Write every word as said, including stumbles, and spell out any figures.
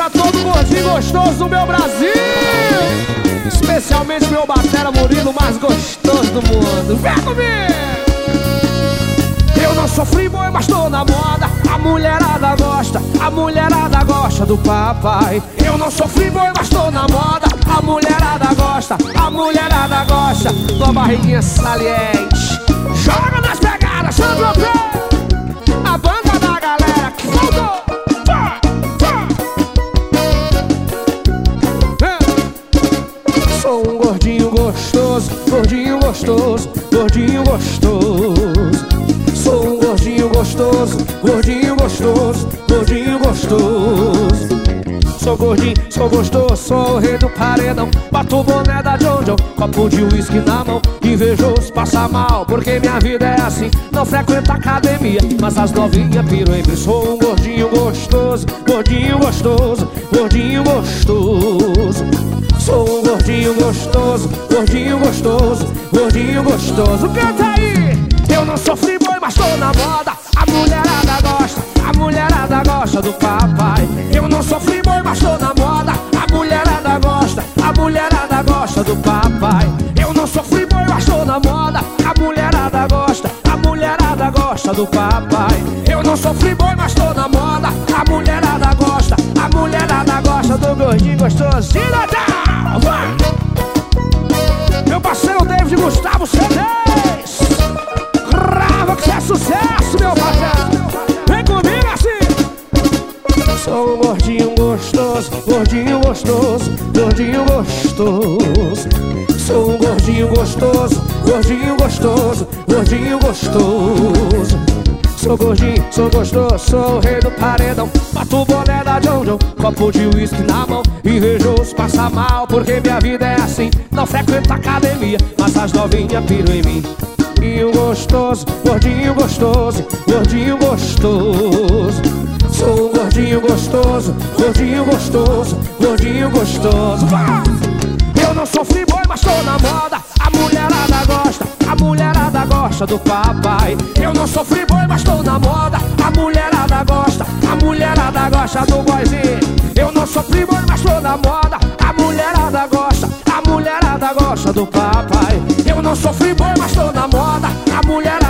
pra todo gordinho gostoso do meu Brasil, especialmente meu batera Murilo, mais gostoso do mundo. Vem comigo! Eu não sou free-boy, mas tô na moda. A mulherada gosta, a mulherada gosta do papai. Eu não sou free-boy, mas tô na moda. A mulherada gosta, a mulherada gosta da barriguinha saliente. Joga nas pegadas, Sandro P, a banda da galera que voltou. Vai, vai. Sou um gordinho gostoso, gordinho gostoso, gordinho gostoso. Sou um gordinho gostoso, gordinho gostoso, gordinho gostoso. Sou gordinho, sou gostoso, sou o rei do paredão. Bato o boné da Jojo, copo de uísque na mão. Invejoso passa mal, porque minha vida é assim. Não frequento academia, mas as novinhas piram em mim. Sou um gordinho gostoso, gordinho gostoso, gordinho gostoso. Sou um gordinho gostoso, gordinho gostoso, gordinho gostoso. Canta aí! Eu não sou free-boy, mas tô na moda. A mulherada gosta, a mulherada gosta do papai. Eu não sou free-boy, mas tô na moda. A mulherada gosta, a mulherada gosta do papai. Eu não sou free-boy, mas tô na moda. A mulherada gosta, a mulherada gosta do papai. Eu não sou free-boy, mas tô na moda. A mulherada gosta, a mulherada gosta do gordinho gostoso. Tira down, vai! Meu parceiro David Gustavo C dez. Grava que é sucesso, meu parceiro. Vem comigo assim. Sou um gordinho gostoso, gordinho gostoso, gordinho gostoso. Sou um gordinho gostoso, gordinho gostoso, gordinho gostoso. Sou gordinho, sou gostoso, sou o rei do paredão. Bato o boné da Jojo, copo de uísque na mão. Invejoso passa mal, porque minha vida é assim. Não frequento academia, mas as novinhas piram em mim. Gordinho gostoso, gordinho gostoso, gordinho gostoso. Sou um gordinho gostoso, gordinho gostoso, gordinho gostoso. Eu não sou free-boy, mas tô na moda. A mulherada gosta, a mulherada gosta do papai. Eu não sou free-boy, mas tô na moda. A mulherada gosta, a mulherada gosta do boyzinho. Eu não sou free-boy, mas tô na moda. A mulherada gosta, a mulherada gosta do papai. Eu não sou free-boy, mas tô na moda. A mulherada